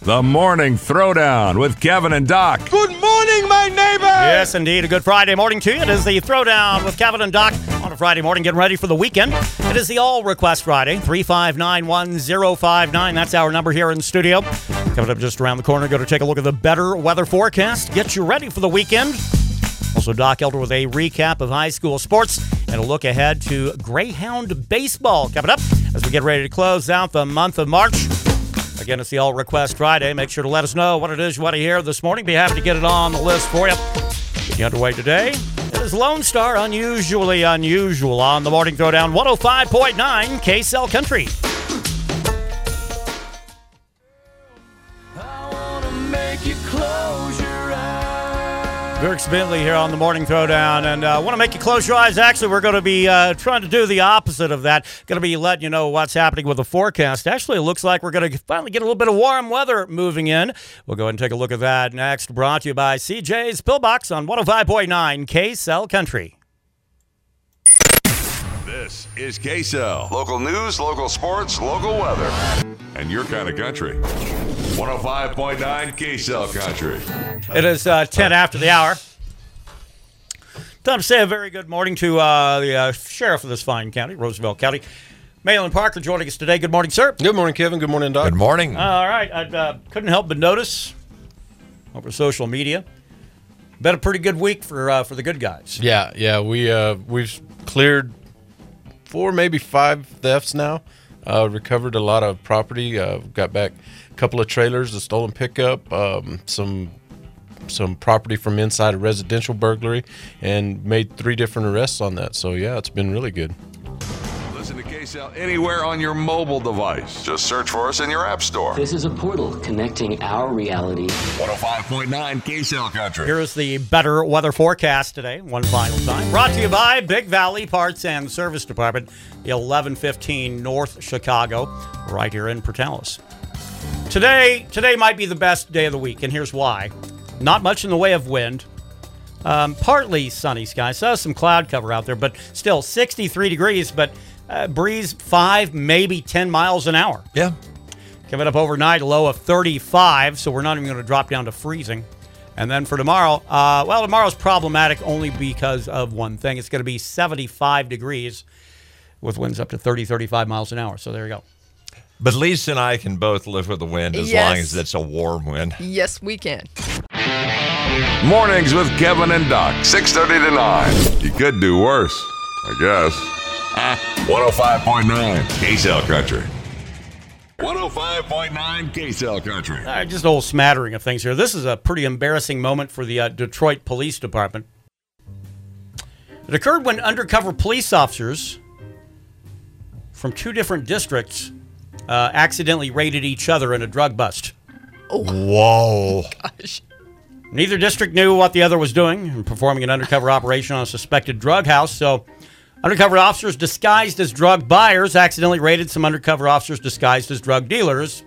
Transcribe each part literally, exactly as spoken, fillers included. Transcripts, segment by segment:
The Morning Throwdown with Kevin and Doc. Good morning, my neighbor! Yes, indeed. A good Friday morning to you. It is the Throwdown with Kevin and Doc on a Friday morning, getting ready for the weekend. It is the All Request Friday, three five nine, one zero five nine. That's our number here in the studio. Coming up just around the corner, go to take a look at the better weather forecast. Get you ready for the weekend. Also, Doc Elder with a recap of high school sports and a look ahead to Greyhound baseball coming up as we get ready to close out the month of March. Again, it's the All Request Friday. Make sure to let us know what it is you want to hear this morning. Be happy to get it on the list for you. Getting underway today, it is Lone Star, Unusually Unusual on the Morning Throwdown, one oh five point nine K-Cell Country. I wanna make you close your eyes. Dirk Bentley here on the Morning Throwdown, and I uh, want to make you close your eyes. Actually, we're going to be uh, trying to do the opposite of that. Going to be letting you know what's happening with the forecast. Actually, it looks like we're going to finally get a little bit of warm weather moving in. We'll go ahead and take a look at that next. Brought to you by C J's Pillbox on one oh five point nine K-Cell Country. This is K-Cell. Local news, local sports, local weather. And your kind of country. one oh five point nine K-Cell Country. It is uh, ten after the hour. Time to say a very good morning to uh, the uh, sheriff of this fine county, Roosevelt County. Malin Parker joining us today. Good morning, sir. Good morning, Kevin. Good morning, Doc. Good morning. All right. I uh, couldn't help but notice over social media. Been a pretty good week for uh, for the good guys. Yeah, yeah. We uh, we've cleared four, maybe five thefts now. Uh, recovered a lot of property. Uh, got back a couple of trailers, a stolen pickup, um, some some property from inside a residential burglary, and made three different arrests on that. So yeah, it's been really good. Listen to K-Cell anywhere on your mobile device. Just search for us in your app store. This is a portal connecting our reality. one oh five point nine K-Cell Country. Here is the better weather forecast today, one final time. Brought to you by Big Valley Parts and Service Department, eleven fifteen North Chicago, right here in Portales. Today, today might be the best day of the week, and here's why. Not much in the way of wind. Um, partly sunny skies. So some cloud cover out there, but still sixty-three degrees, but uh, breeze five, maybe ten miles an hour. Yeah. Coming up overnight, a low of thirty-five, so we're not even going to drop down to freezing. And then for tomorrow, uh, well, tomorrow's problematic only because of one thing. It's going to be seventy-five degrees with winds up to thirty, thirty-five miles an hour. So there you go. But Lisa and I can both live with the wind as Yes. long as it's a warm wind. Yes, we can. Mornings with Kevin and Doc, six thirty to nine. You could do worse, I guess. one oh five point nine K-Cell Country. one oh five point nine K-Cell Country. All right, just a whole smattering of things here. This is a pretty embarrassing moment for the uh, Detroit Police Department. It occurred when undercover police officers from two different districts uh, accidentally raided each other in a drug bust. Whoa. Gosh. Neither district knew what the other was doing and performing an undercover operation on a suspected drug house, so undercover officers disguised as drug buyers accidentally raided some undercover officers disguised as drug dealers.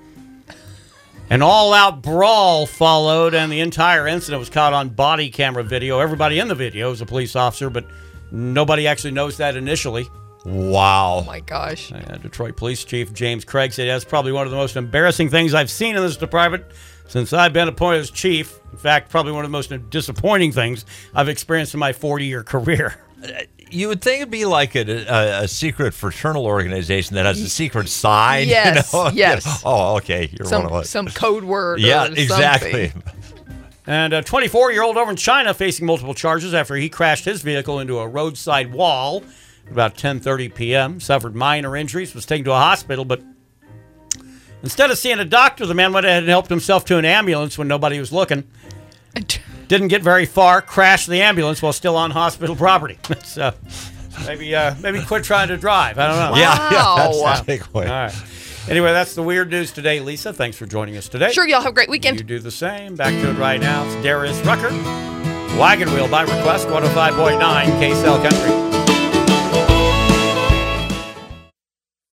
An all-out brawl followed, and the entire incident was caught on body camera video. Everybody in the video is a police officer, but nobody actually knows that initially. Wow. Oh, my gosh. Uh, Detroit Police Chief James Craig said that's probably one of the most embarrassing things I've seen in this department since I've been appointed as chief. In fact, probably one of the most disappointing things I've experienced in my forty-year career. You would think it'd be like a, a, a secret fraternal organization that has a secret sign. Yes, you know? yes. Oh, okay. You're Some, one of us. some code word Yeah, or exactly. something. And a twenty-four-year-old over in China facing multiple charges after he crashed his vehicle into a roadside wall at about ten thirty p.m., suffered minor injuries, was taken to a hospital, but instead of seeing a doctor, the man went ahead and helped himself to an ambulance when nobody was looking. Didn't get very far, crashed the ambulance while still on hospital property. So maybe uh, maybe quit trying to drive. I don't know. Yeah, yeah, that's Wow. the takeaway. All right. Anyway, that's the weird news today. Lisa, thanks for joining us today. Sure, y'all have a great You weekend. do the same. Back to it right now. It's Darius Rucker. Wagon Wheel by request, one oh five point nine K-Cell Country.